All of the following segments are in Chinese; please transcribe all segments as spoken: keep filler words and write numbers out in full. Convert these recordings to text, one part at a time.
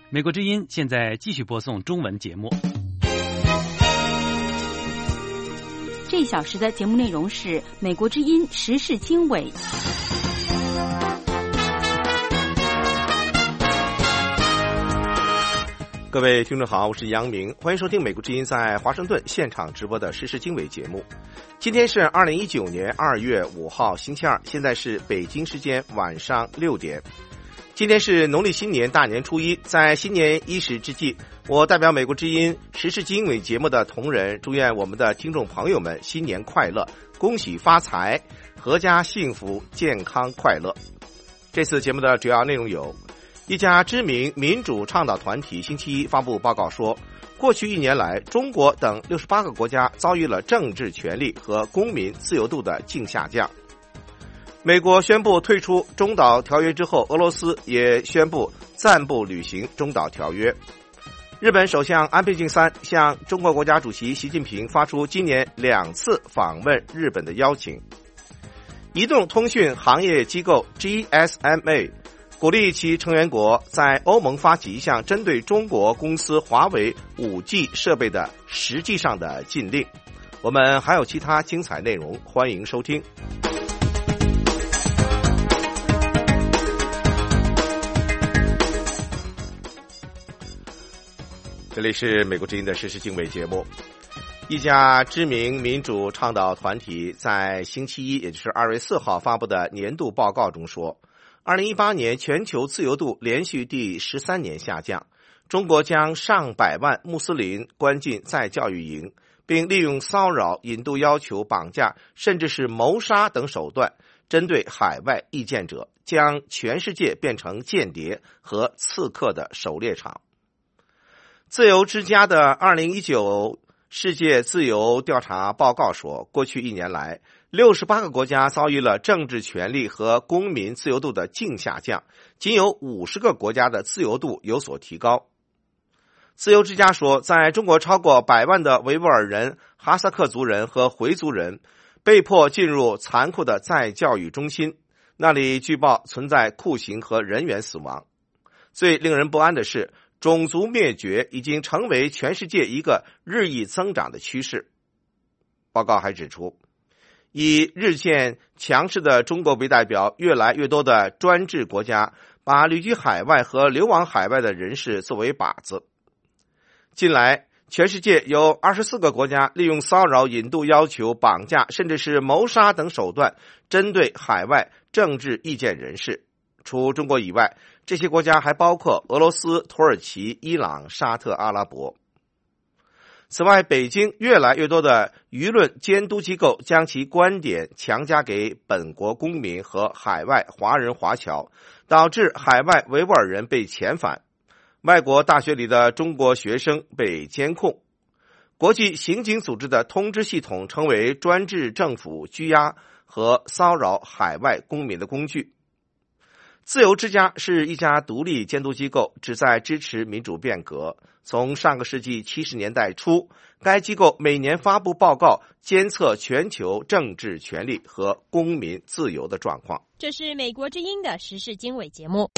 美国之音现在继续播送中文节目。 这一小时的节目内容是美国之音时事经纬。 各位听众好，我是杨明，欢迎收听美国之音在华盛顿现场直播的时事经纬节目。今天是二零一九年二月五号星期二，现在是北京时间晚上六点。今天是农历新年大年初一，在新年伊始之际，我代表美国之音时事经纬节目的同仁，祝愿我们的听众朋友们新年快乐，恭喜发财，阖家幸福，健康快乐。这次节目的主要内容有：一家知名民主倡导团体星期一发布报告说，过去一年来，中国等六十八个国家遭遇了政治权利和公民自由度的净下降。美国宣布退出中导条约之后，俄罗斯也宣布暂不履行中导条约。日本首相安倍晋三向中国国家主席习近平发出今年两次访问日本的邀请。移动通讯行业机构 G S M A 鼓励其成员国在欧盟发起一项针对中国公司华为 五 G 设备的实际上的禁令。我们还有其他精彩内容，欢迎收听。这里是美国之音的时事经纬节目。一家知名民主倡导团体在星期一，也就是二月四号发布的年度报告中说，二零一八年全球自由度连续第十三年下降，中国将上百万穆斯林关进再教育营，并利用骚扰、引渡要求、绑架，甚至是谋杀等手段针对海外意见者，将全世界变成间谍和刺客的狩猎场。自由之家的二零一九世界自由调查报告说，过去一年来，六十八个国家遭遇了政治权利和公民自由度的净下降，仅有五十个国家的自由度有所提高。自由之家说，在中国超过百万的维吾尔人、哈萨克族人和回族人被迫进入残酷的再教育中心，那里据报存在酷刑和人员死亡。最令人不安的是，种族灭绝已经成为全世界一个日益增长的趋势。报告还指出，以日渐强势的中国为代表，越来越多的专制国家把旅居海外和流亡海外的人士作为靶子。近来，全世界有二十四个国家利用骚扰、引渡要求、绑架，甚至是谋杀等手段针对海外政治意见人士。除中国以外，这些国家还包括俄罗斯、土耳其、伊朗、沙特阿拉伯。此外，北京越来越多的舆论监督机构将其观点强加给本国公民和海外华人华侨，导致海外维吾尔人被遣返，外国大学里的中国学生被监控，国际刑警组织的通知系统成为专制政府拘押和骚扰海外公民的工具。自由之家是一家独立监督机构，旨在支持民主变革。从上个世纪七十年代初，该机构每年发布报告，监测全球政治权利和公民自由的状况。 这是美国之音的时事经纬节目。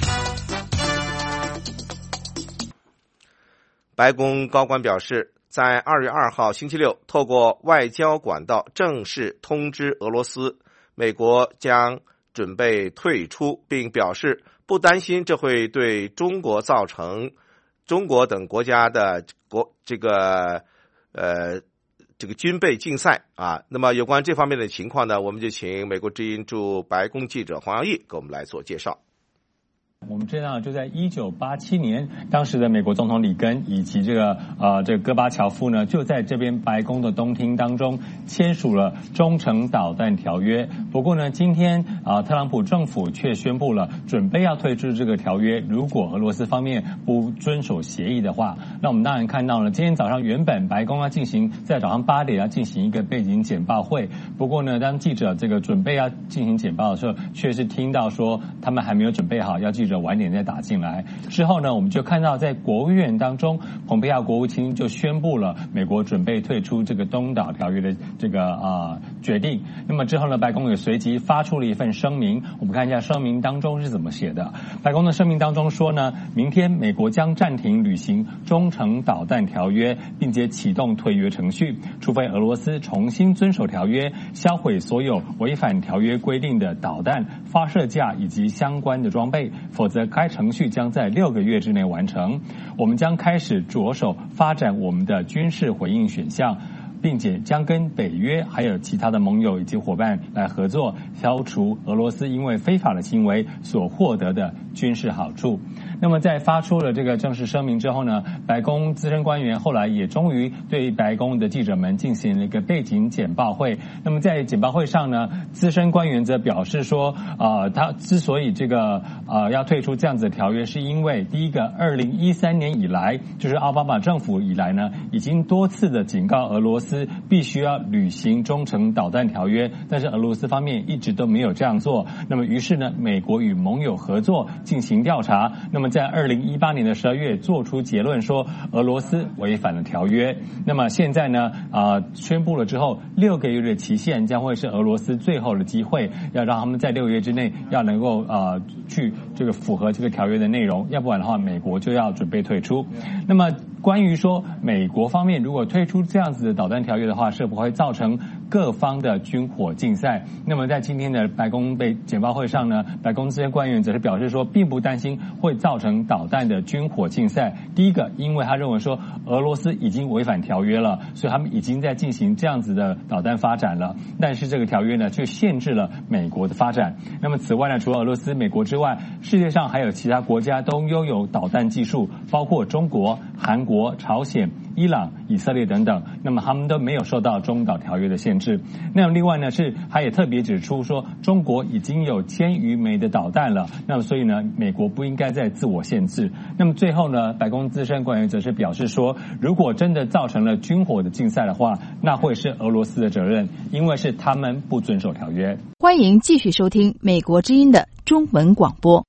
白宫高官表示，在二月二号星期六，透过外交管道正式通知俄罗斯，美国将准备退出，并表示不担心这会对中国造成中国等国家的国这个呃这个军备竞赛啊。那么有关这方面的情况呢，我们就请美国之音驻白宫记者黄耀义给我们来做介绍。 我们知道，就在一九八七年，当时的美国总统里根以及这个呃这个戈巴乔夫呢，就在这边白宫的东厅当中签署了中程导弹条约。不过呢，今天啊、呃，特朗普政府却宣布了准备要退出这个条约。如果俄罗斯方面不遵守协议的话，那我们当然看到了，今天早上原本白宫要进行在早上八点要进行一个背景简报会。不过呢，当记者这个准备要进行简报的时候，却是听到说他们还没有准备好，要记者着晚点再打进来。之后呢，我们就看到在国务院当中，蓬佩奥国务卿就宣布了美国准备退出这个东岛条约的这个啊、呃、决定。那么之后呢，白宫也随即发出了一份声明，我们看一下声明当中是怎么写的。白宫的声明当中说呢，明天美国将暂停履行中程导弹条约，并且启动退约程序，除非俄罗斯重新遵守条约，销毁所有违反条约规定的导弹、发射架以及相关的装备，否则该程序将在六个月之内完成。我们将开始着手发展我们的军事回应选项，并且将跟北约还有其他的盟友以及伙伴来合作，消除俄罗斯因为非法的行为所获得的军事好处。那么在发出了这个正式声明之后呢，白宫资深官员后来也终于对白宫的记者们进行了一个背景简报会。那么在简报会上呢，资深官员则表示说，呃，他之所以这个呃要退出这样子的条约，是因为第一个，二零一三年以来，就是奥巴马政府以来呢，已经多次的警告俄罗斯必须要履行中程导弹条约，但是俄罗斯方面一直都没有这样做。那么于是呢，美国与盟友合作进行调查，那么在二零一八年的十二月做出结论说俄罗斯违反了条约。那么现在呢啊、呃、宣布了之后，六个月的期限将会是俄罗斯最后的机会，要让他们在六个月之内要能够啊、呃、去这个符合这个条约的内容，要不然的话美国就要准备退出。那么关于说美国方面如果推出这样子的导弹条约的话，是不会造成各方的军火竞赛。那么在今天的白宫被简报会上呢，白宫这些官员则是表示说，并不担心会造成导弹的军火竞赛。第一个，因为他认为说俄罗斯已经违反条约了，所以他们已经在进行这样子的导弹发展了。但是这个条约呢，却限制了美国的发展。那么此外呢，除了俄罗斯、美国之外，世界上还有其他国家都拥有导弹技术，包括中国、韩国、朝鲜、伊朗、以色列等等，那么他们都没有受到中导条约的限制。那么另外呢，是他也特别指出说，中国已经有千余枚的导弹了，那么所以呢，美国不应该再自我限制。那么最后呢，白宫资深官员则是表示说，如果真的造成了军火的竞赛的话，那会是俄罗斯的责任，因为是他们不遵守条约。 欢迎继续收听美国之音的中文广播。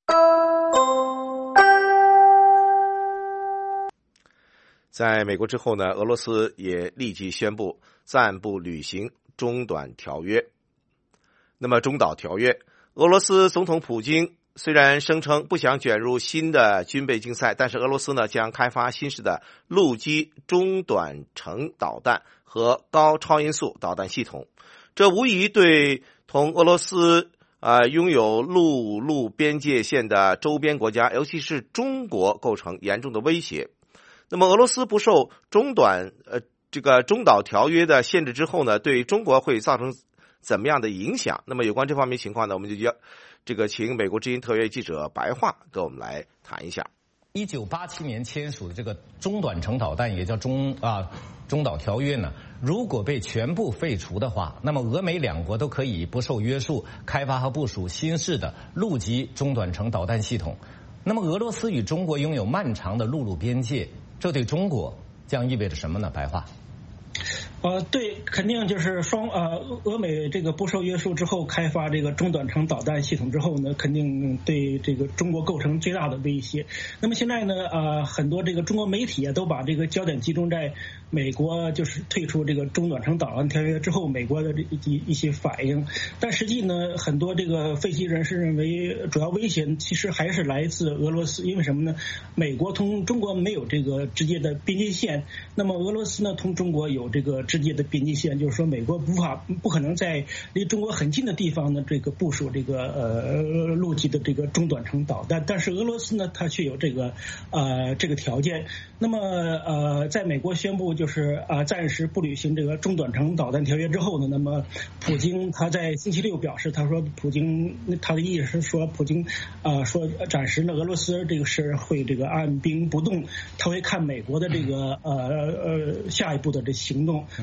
在美国之后呢，俄罗斯也立即宣布暂不履行中短条约。那么中导条约，俄罗斯总统普京虽然声称不想卷入新的军备竞赛，但是俄罗斯呢将开发新式的陆基中短程导弹和高超音速导弹系统，这无疑对同俄罗斯呃拥有陆路边界线的周边国家，尤其是中国构成严重的威胁。那么俄罗斯不受中短呃这个中导条约的限制之后呢，对中国会造成怎么样的影响？那么有关这方面情况呢，我们就要这个请美国之音特约记者白桦跟我们来谈一下。 一九八七年签署的这个中短程导弹，也叫中啊中导条约呢，如果被全部废除的话，那么俄美两国都可以不受约束开发和部署新式的陆基中短程导弹系统。那么俄罗斯与中国拥有漫长的陆路边界，这对中国将意味着什么呢？白桦。 呃，对，肯定就是双呃俄美这个不受约束之后开发这个中短程导弹系统之后呢，肯定对这个中国构成最大的威胁。那么现在呢，呃，很多这个中国媒体啊都把这个焦点集中在美国就是退出这个中短程导弹条约之后，美国的这一一些反应。但实际呢，很多这个分析人士认为，主要威胁其实还是来自俄罗斯，因为什么呢？美国同中国没有这个直接的边界线，那么俄罗斯呢同中国有这个直接的边界线，就是说美国无法不可能在离中国很近的地方呢这个部署这个呃陆基的这个中短程导弹，但是俄罗斯呢它却有这个呃这个条件。那么呃在美国宣布就是啊、呃、暂时不履行这个中短程导弹条约之后呢，那么普京他在星期六表示，他说普京他的意思是说普京啊、呃、说暂时呢俄罗斯这个是会这个按兵不动，他会看美国的这个呃呃下一步的这行动。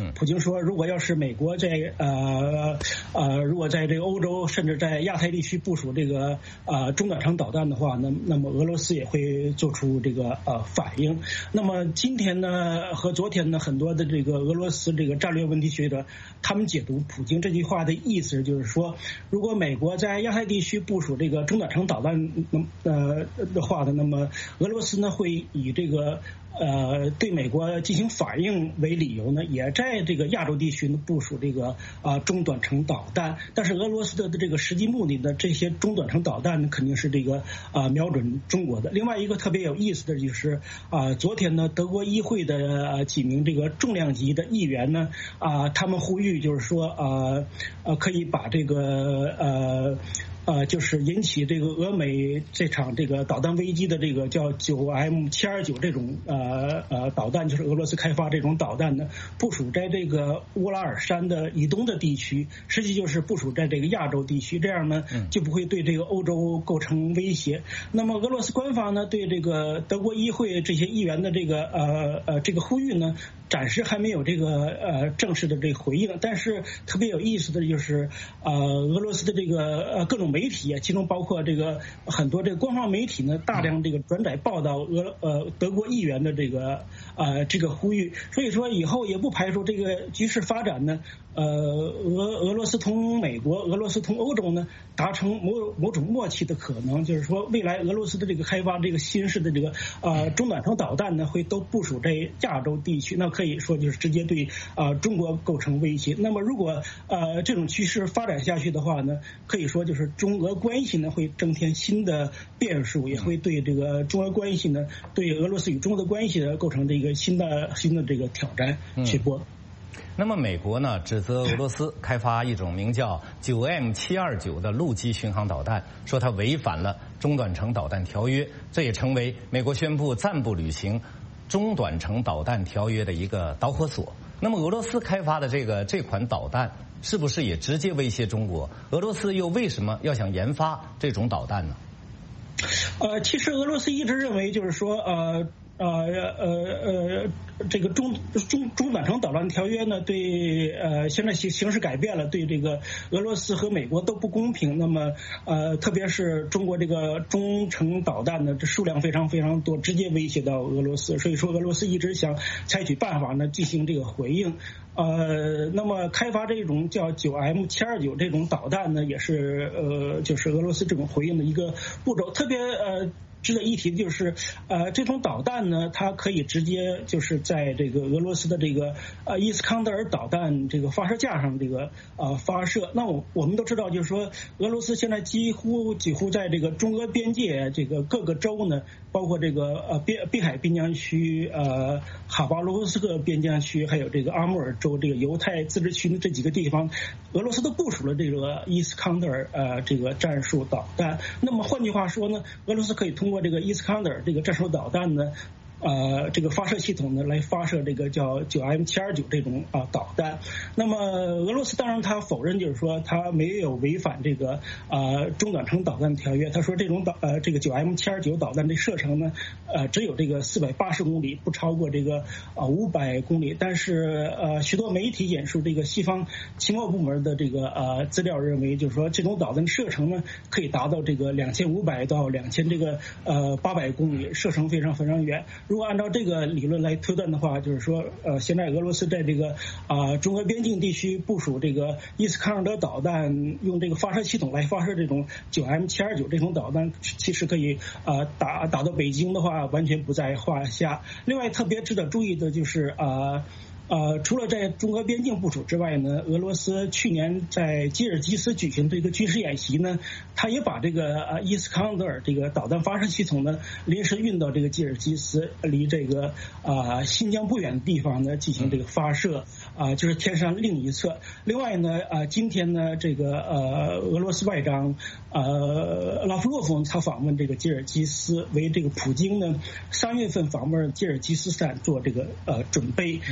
普京说，如果要是美国在呃呃，如果在这个欧洲甚至在亚太地区部署这个呃中短程导弹的话，那那么俄罗斯也会做出这个呃反应。那么今天呢和昨天呢，很多的这个俄罗斯这个战略问题学者，他们解读普京这句话的意思就是说，如果美国在亚太地区部署这个中短程导弹呃的话呢，那么俄罗斯呢会以这个呃，对美国进行反应为理由呢，也在这个亚洲地区呢部署这个啊、呃、中短程导弹。但是俄罗斯的这个实际目的呢，这些中短程导弹肯定是这个啊、呃、瞄准中国的。另外一个特别有意思的就是啊、呃，昨天呢，德国议会的、呃、几名这个重量级的议员呢啊、呃，他们呼吁就是说啊呃可以把这个呃。呃，就是引起这个俄美这场这个导弹危机的这个叫九 M 七二九这种呃呃导弹，就是俄罗斯开发这种导弹呢，部署在这个乌拉尔山的以东的地区，实际就是部署在这个亚洲地区，这样呢就不会对这个欧洲构成威胁。那么俄罗斯官方呢对这个德国议会这些议员的这个呃呃这个呼吁呢，暂时还没有这个呃正式的这个回应。但是特别有意思的就是呃俄罗斯的这个呃各种媒体啊，其中包括这个很多这个官方媒体呢，大量这个转载报道俄呃德国议员的这个呃这个呼吁，所以说以后也不排除这个局势发展呢，呃俄俄罗斯同美国、俄罗斯同欧洲呢达成某某种默契的可能，就是说未来俄罗斯的这个开发这个新式的这个呃中短程导弹呢，会都部署在亚洲地区，那可以说就是直接对啊、呃、中国构成威胁。那么如果呃这种趋势发展下去的话呢，可以说就是中俄关系呢会增添新的变数，也会对这个中俄关系呢，对俄罗斯与中俄的关系呢构成这个新的新的这个挑战。直播。嗯那么美国呢指责俄罗斯开发一种名叫九 M 七二九的陆基巡航导弹，说它违反了中短程导弹条约，这也成为美国宣布暂不履行中短程导弹条约的一个导火索。那么俄罗斯开发的这个这款导弹是不是也直接威胁中国？俄罗斯又为什么要想研发这种导弹呢？ 呃，其实俄罗斯一直认为就是说呃。呃呃呃，这个中中中短程导弹条约呢，对呃现在形形势改变了，对这个俄罗斯和美国都不公平。那么呃，特别是中国这个中程导弹呢，这数量非常非常多，直接威胁到俄罗斯。所以说，俄罗斯一直想采取办法呢进行这个回应。呃，那么开发这种叫九 M 七二九这种导弹呢，也是呃就是俄罗斯这种回应的一个步骤。特别呃。值得一提的就是，呃，这种导弹呢，它可以直接就是在这个俄罗斯的这个呃伊斯康德尔导弹这个发射架上这个呃发射。那我我们都知道，就是说俄罗斯现在几乎几乎在这个中俄边界这个各个州呢，包括这个呃边滨海边疆区、呃哈巴罗夫斯克边疆区，还有这个阿穆尔州这个犹太自治区的这几个地方，俄罗斯都部署了这个伊斯康德尔呃这个战术导弹。那么换句话说呢，俄罗斯可以通过通过这个伊斯康德尔这个战术导弹呢，呃，这个发射系统呢来发射这个叫九 M 七二九这种啊、呃、导弹。那么俄罗斯当然他否认，就是说他没有违反这个呃中短程导弹条约。他说这种导呃这个九 M 七二九导弹的射程呢，呃只有这个四百八十公里，不超过这个啊五百公里。但是呃许多媒体引述这个西方情报部门的这个呃资料认为，就是说这种导弹射程呢可以达到这个两千五百到两千这个呃八百公里，射程非常非常远。如果按照这个理论来推断的话，就是说，呃，现在俄罗斯在这个啊、呃、中俄边境地区部署这个伊斯康德尔导弹，用这个发射系统来发射这种九 M 七二九这种导弹，其实可以啊、呃、打打到北京的话，完全不在话下。另外，特别值得注意的就是啊。呃呃，除了在中俄边境部署之外呢，俄罗斯去年在吉尔吉斯举行的一个军事演习呢，他也把这个呃伊斯康德尔这个导弹发射系统呢临时运到这个吉尔吉斯，离这个啊、呃、新疆不远的地方呢进行这个发射啊、呃，就是天上另一侧。另外呢，啊、呃、今天呢这个呃俄罗斯外长呃拉夫洛夫他访问这个吉尔吉斯，为这个普京呢三月份访问吉尔吉斯斯坦做这个呃准备。那么非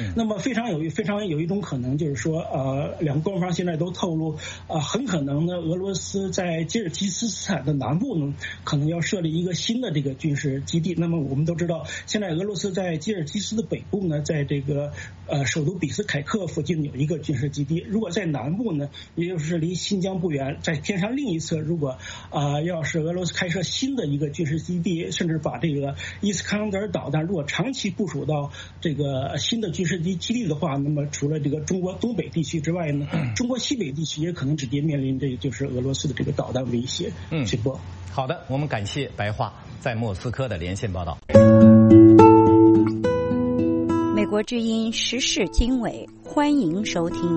非常有非常有一种可能，就是说，呃，两个官方现在都透露，呃，很可能呢，俄罗斯在吉尔吉斯斯坦的南部呢，可能要设立一个新的这个军事基地。那么我们都知道，现在俄罗斯在吉尔吉斯的北部呢，在这个呃首都比斯凯克附近有一个军事基地。如果在南部呢，也就是离新疆不远，在天山另一侧，如果啊、呃、要是俄罗斯开设新的一个军事基地，甚至把这个伊斯坎德尔导弹如果长期部署到这个新的军事基基地的话，那么除了这个中国东北地区之外呢，中国西北地区也可能直接面临这就是俄罗斯的这个导弹威胁。嗯，直播。 好的，我们感谢白桦在莫斯科的连线报道。 美国之音时事经纬，欢迎收听。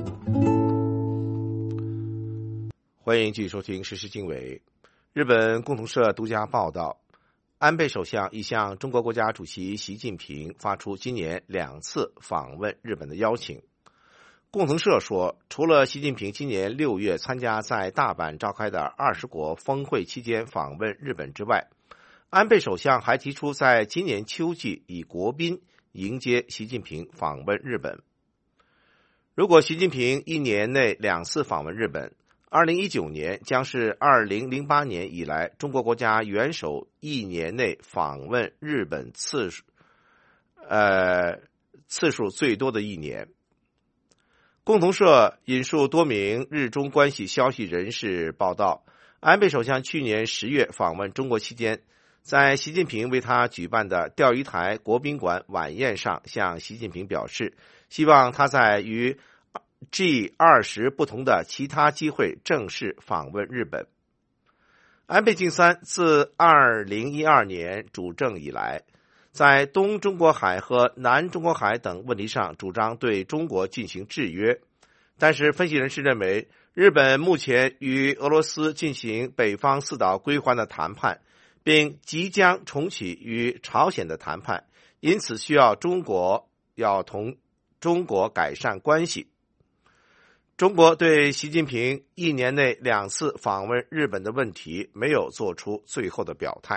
欢迎继续收听时事经纬。日本共同社独家报道，安倍首相已向中国国家主席习近平发出今年两次访问日本的邀请。共同社说，除了习近平今年六月参加在大阪召开的二十国峰会期间访问日本之外，安倍首相还提出在今年秋季以国宾迎接习近平访问日本。如果习近平一年内两次访问日本，二零一九年将是二零零八年以来中国国家元首一年内访问日本次数呃次数最多的一年。共同社引述多名日中关系消息人士报道，安倍首相去年十月访问中国期间，在习近平为他举办的钓鱼台国宾馆晚宴上向习近平表示，希望他在与 G 二十 不同的其他机会正式访问日本。安倍晋三自二零一二年主政以来，在东中国海和南中国海等问题上主张对中国进行制约，但是分析人士认为，日本目前与俄罗斯进行北方四岛归还的谈判，并即将重启与朝鲜的谈判，因此需要中国要同中国改善关系。中国对习近平一年内两次访问日本的问题没有做出最后的表态。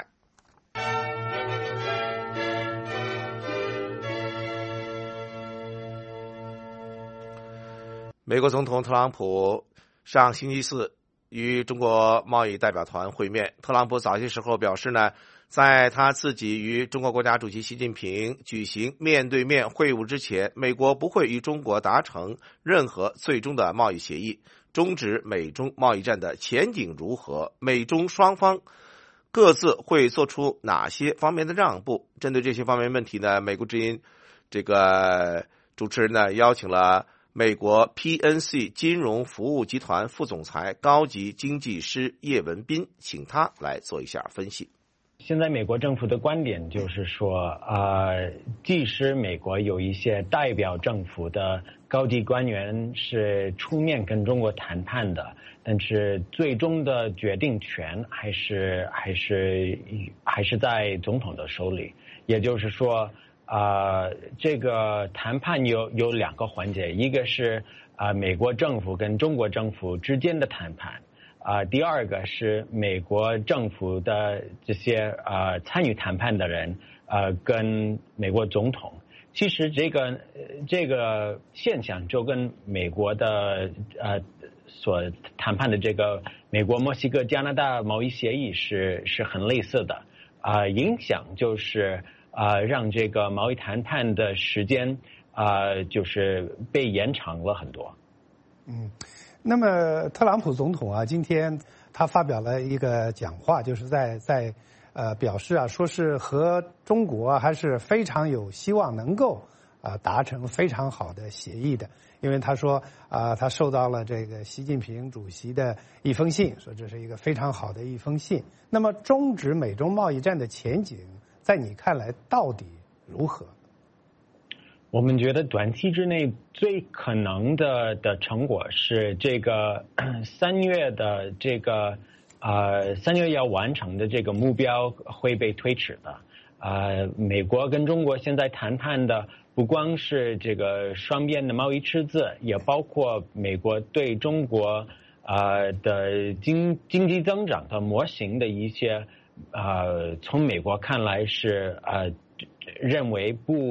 美国总统特朗普上星期四与中国贸易代表团会面。特朗普早些时候表示呢，在他自己与中国国家主席习近平举行面对面会晤之前，美国不会与中国达成任何最终的贸易协议。终止美中贸易战的前景如何？美中双方各自会做出哪些方面的让步？针对这些方面问题呢，美国之音这个主持人呢邀请了美国 P N C 金融服务集团副总裁、高级经济师叶文斌，请他来做一下分析。 现在美国政府的观点就是说，呃，即使美国有一些代表政府的高级官员是出面跟中国谈判的，但是最终的决定权还是还是还是在总统的手里。也就是说，呃，这个谈判有有两个环节，一个是啊、呃、美国政府跟中国政府之间的谈判。啊、呃，第二个是美国政府的这些呃参与谈判的人，呃，跟美国总统。其实这个这个现象就跟美国的呃所谈判的这个美国、墨西哥、加拿大贸易协议是是很类似的。啊、呃，影响就是啊、呃、让这个贸易谈判的时间啊、呃、就是被延长了很多。 嗯。那么特朗普总统啊，今天他发表了一个讲话，就是在在呃表示啊，说是和中国啊还是非常有希望能够啊、呃、达成非常好的协议的，因为他说啊、呃、他收到了这个习近平主席的一封信，说这是一个非常好的一封信。那么终止美中贸易战的前景，在你看来到底如何？ 我们觉得短期之内最可能的的成果是这个三月的这个呃三月要完成的这个目标会被推迟的。呃，美国跟中国现在谈判的不光是这个双边的贸易赤字，也包括美国对中国呃的经经济增长的模型的一些呃从美国看来是呃认为不。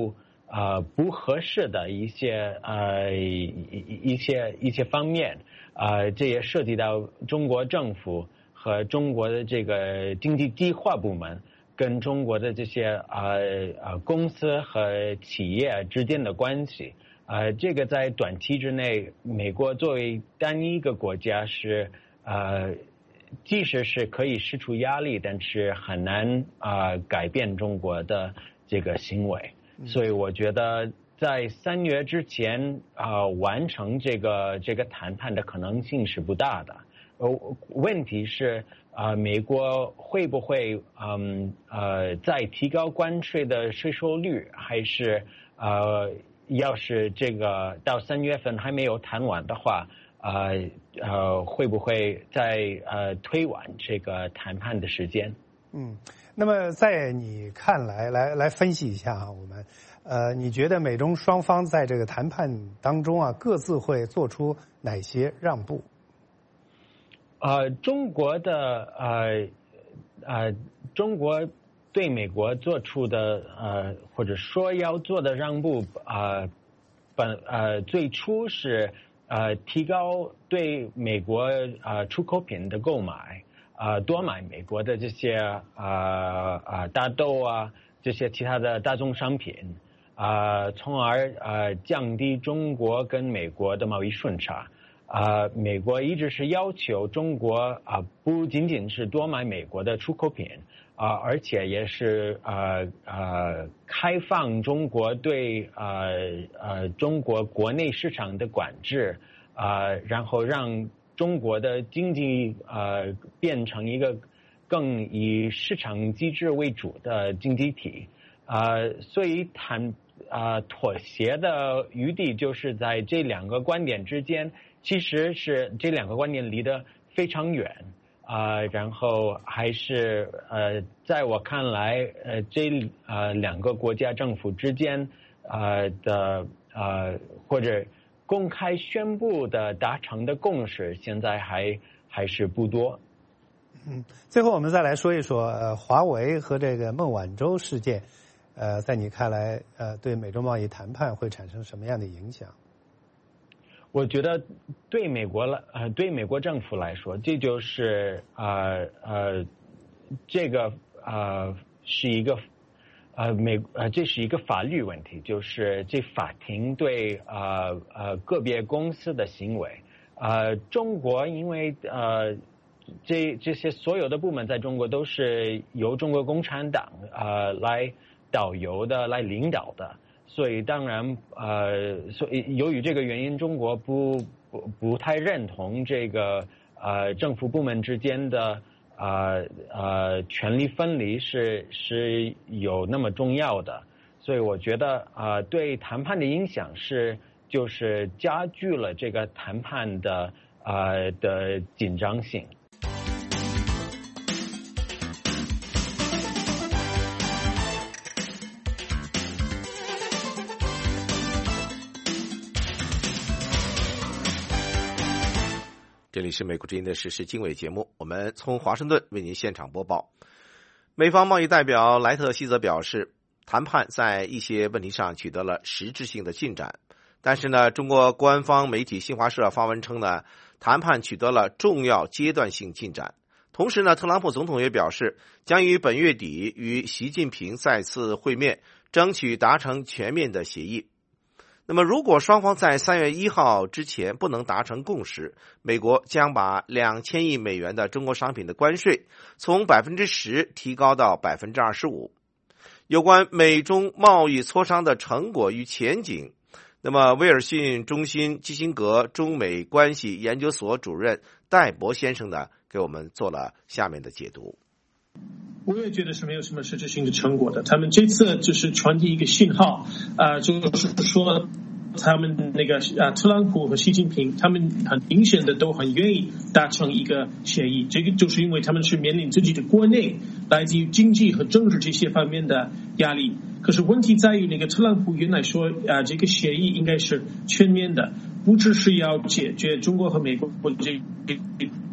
呃不合适的一些呃一一些一些方面，呃这也涉及到中国政府和中国的这个经济计划部门跟中国的这些呃呃公司和企业之间的关系。呃，这个在短期之内，美国作为单一一个国家是呃，即使是可以释出压力，但是很难啊、呃、改变中国的这个行为。所以我觉得在三月之前啊、呃、完成这个这个谈判的可能性是不大的。呃，问题是啊、呃，美国会不会嗯呃再提高关税的税收率，还是呃？要是这个到三月份还没有谈完的话，呃呃，会不会再呃推晚这个谈判的时间？ 嗯，那么在你看来，来来分析一下啊，我们呃，你觉得美中双方在这个谈判当中啊，各自会做出哪些让步？ 呃，中国的呃呃，中国对美国做出的呃或者说要做的让步啊、呃，本呃最初是呃提高对美国呃出口品的购买，呃多买美国的这些啊啊、呃呃、大豆啊这些其他的大宗商品啊、呃，从而呃降低中国跟美国的贸易顺差。啊、呃，美国一直是要求中国啊、呃、不仅仅是多买美国的出口品。啊、呃，而且也是呃呃开放中国对呃呃中国国内市场的管制，啊、呃，然后让中国的经济呃变成一个更以市场机制为主的经济体，啊、呃，所以谈啊、呃、妥协的余地就是在这两个观点之间，其实是这两个观点离得非常远。啊、呃，然后还是呃，在我看来，呃，这呃两个国家政府之间呃的呃或者公开宣布的达成的共识，现在还还是不多。 嗯，最后我们再来说一说呃，华为和这个孟晚舟事件，呃，在你看来，呃，对美中贸易谈判会产生什么样的影响？ 我觉得对美国来呃对美国政府来说，这就是呃呃这个呃是一个呃美呃这是一个法律问题，就是这法庭对呃呃个别公司的行为，呃中国因为呃这这些所有的部门在中国都是由中国共产党呃来导游的来领导的。所以当然，呃，所以由于这个原因，中国不不不太认同这个呃政府部门之间的呃呃权力分离是是有那么重要的。所以我觉得啊、呃，对谈判的影响是就是加剧了这个谈判的呃的紧张性。 这里是美国之音的时事经纬节目，我们从华盛顿为您现场播报。美方贸易代表莱特希泽表示，谈判在一些问题上取得了实质性的进展，但是呢，中国官方媒体新华社发文称呢，谈判取得了重要阶段性进展。同时呢，特朗普总统也表示，将于本月底与习近平再次会面，争取达成全面的协议。那么如果双方在三月一号之前不能达成共识，美国将把两千亿美元的中国商品的关税从百分之十提高到百分之二十五。有关美中贸易磋商的成果与前景，那么威尔逊中心基辛格中美关系研究所主任戴博先生呢，给我们做了下面的解读。 我也觉得是没有什么实质性的成果的。他们这次就是传递一个信号，呃，就是说他们那个啊，特朗普和习近平，他们很明显的都很愿意达成一个协议。这个就是因为他们是面临自己的国内来自于经济和政治这些方面的压力。可是问题在于，那个特朗普原来说啊，这个协议应该是全面的，不只是要解决中国和美国这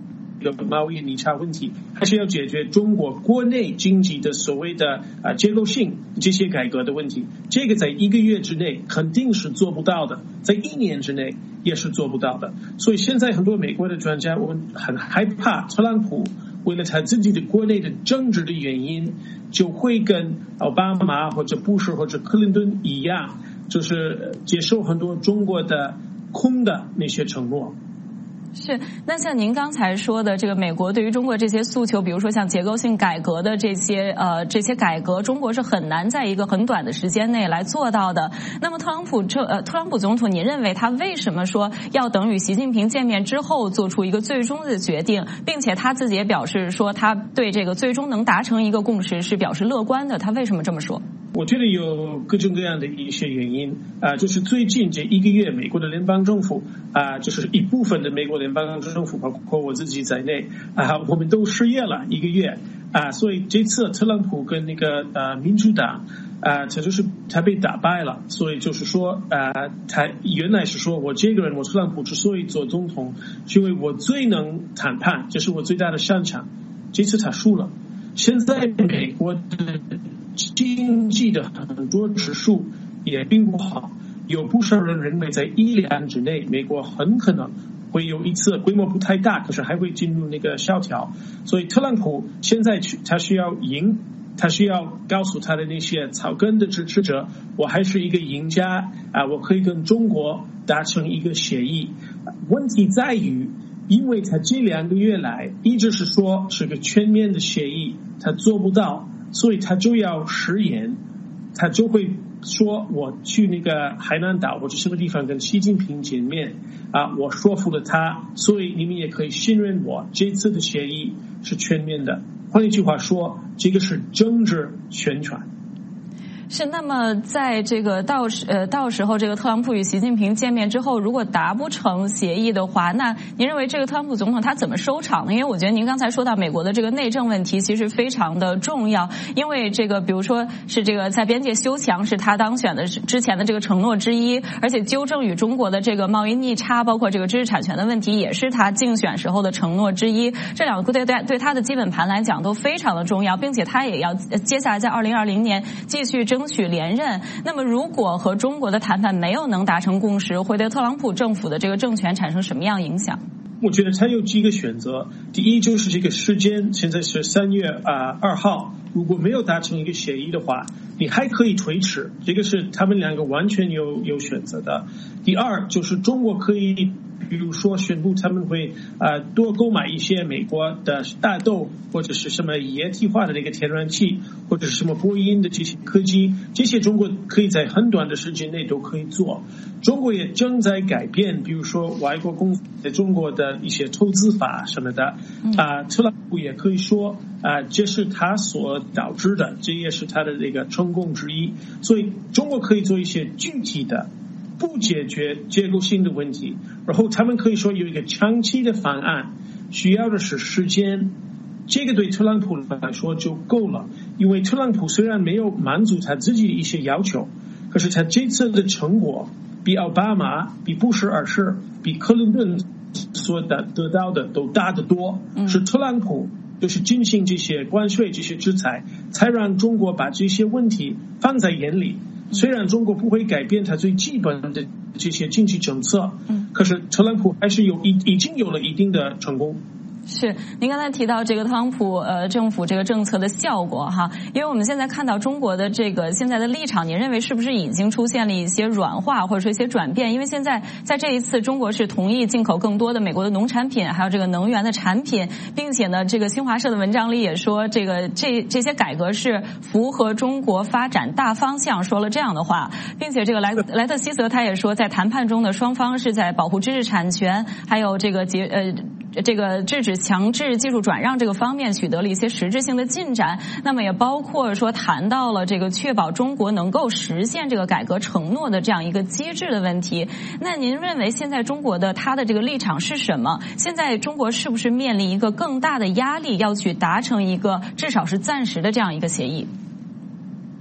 个贸易逆差问题，还是要解决中国国内经济的所谓的啊结构性这些改革的问题。这个在一个月之内肯定是做不到的，在一年之内也是做不到的。所以现在很多美国的专家，我们很害怕特朗普为了他自己的国内的政治的原因，就会跟奥巴马或者布什或者克林顿一样，就是接受很多中国的空的那些承诺。 是，那像您刚才说的，这个美国对于中国这些诉求，比如说像结构性改革的这些呃这些改革，中国是很难在一个很短的时间内来做到的。那么特朗普这呃特朗普总统，您认为他为什么说要等与习近平见面之后做出一个最终的决定，并且他自己也表示说他对这个最终能达成一个共识是表示乐观的？他为什么这么说？ 我觉得有各种各样的一些原因啊、呃，就是最近这一个月，美国的联邦政府啊、呃，就是一部分的美国联邦政府，包括我自己在内啊、呃，我们都失业了一个月啊、呃，所以这次特朗普跟那个呃民主党啊、呃，他就是他被打败了，所以就是说啊、呃，他原来是说我这个人，我特朗普之所以做总统，是因为我最能谈判，这是我最大的擅长。这次他输了，现在美国的经济的很多指数也并不好，有不少人认为在一年之内，美国很可能会有一次规模不太大，可是还会进入那个萧条。所以特朗普现在他需要赢，他需要告诉他的那些草根的支持者，我还是一个赢家啊，我可以跟中国达成一个协议。问题在于，因为他这两个月来一直是说是个全面的协议，他做不到，所以他就要食言，他就会说我去那个海南岛或者什么地方跟习近平见面啊，我说服了他，所以你们也可以信任我，这次的协议是全面的。换一句话说，这个是政治宣传。 是，那么在这个到时呃到时候这个特朗普与习近平见面之后，如果达不成协议的话，那您认为这个特朗普总统他怎么收场呢？因为我觉得您刚才说到美国的这个内政问题其实非常的重要，因为这个比如说是这个在边界修墙是他当选的之前的这个承诺之一，而且纠正与中国的这个贸易逆差，包括这个知识产权的问题，也是他竞选时候的承诺之一。这两个对对对他的基本盘来讲都非常的重要，并且他也要接下来在二零二零年继续争取连任。那么如果和中国的谈判没有能达成共识，会对特朗普政府的这个政权产生什么样影响？ 我觉得他有几个选择，第一就是这个时间，现在是三月啊二号，如果没有达成一个协议的话，你还可以推迟，这个是他们两个完全有有选择的。第二就是中国可以比如说宣布他们会呃多购买一些美国的大豆或者是什么液体化的那个天然气，或者是什么波音的这些科技，这些中国可以在很短的时间内都可以做。中国也正在改变，比如说外国公司在中国的一些投资法什么的啊、呃，特朗普也可以说啊、呃，这是他所导致的，这也是他的这个成功之一。所以中国可以做一些具体的不解决结构性的问题，然后他们可以说有一个长期的方案，需要的是时间，这个对特朗普来说就够了。因为特朗普虽然没有满足他自己的一些要求，可是他这次的成果比奥巴马、比布什二世、比克林顿所得得到的都大得多。是特朗普就是进行这些关税、这些制裁，才让中国把这些问题放在眼里。虽然中国不会改变它最基本的这些经济政策，可是特朗普还是有已已经有了一定的成功。 是，您刚才提到这个特朗普呃政府这个政策的效果哈，因为我们现在看到中国的这个现在的立场，您认为是不是已经出现了一些软化或者说一些转变？因为现在在这一次，中国是同意进口更多的美国的农产品，还有这个能源的产品，并且呢，这个新华社的文章里也说，这个这这些改革是符合中国发展大方向，说了这样的话，并且这个莱莱特希泽他也说，在谈判中的双方是在保护知识产权，还有这个节呃。这个制止强制技术转让这个方面取得了一些实质性的进展，那么也包括说谈到了这个确保中国能够实现这个改革承诺的这样一个机制的问题。那您认为现在中国的它的这个立场是什么？现在中国是不是面临一个更大的压力，要去达成一个至少是暂时的这样一个协议？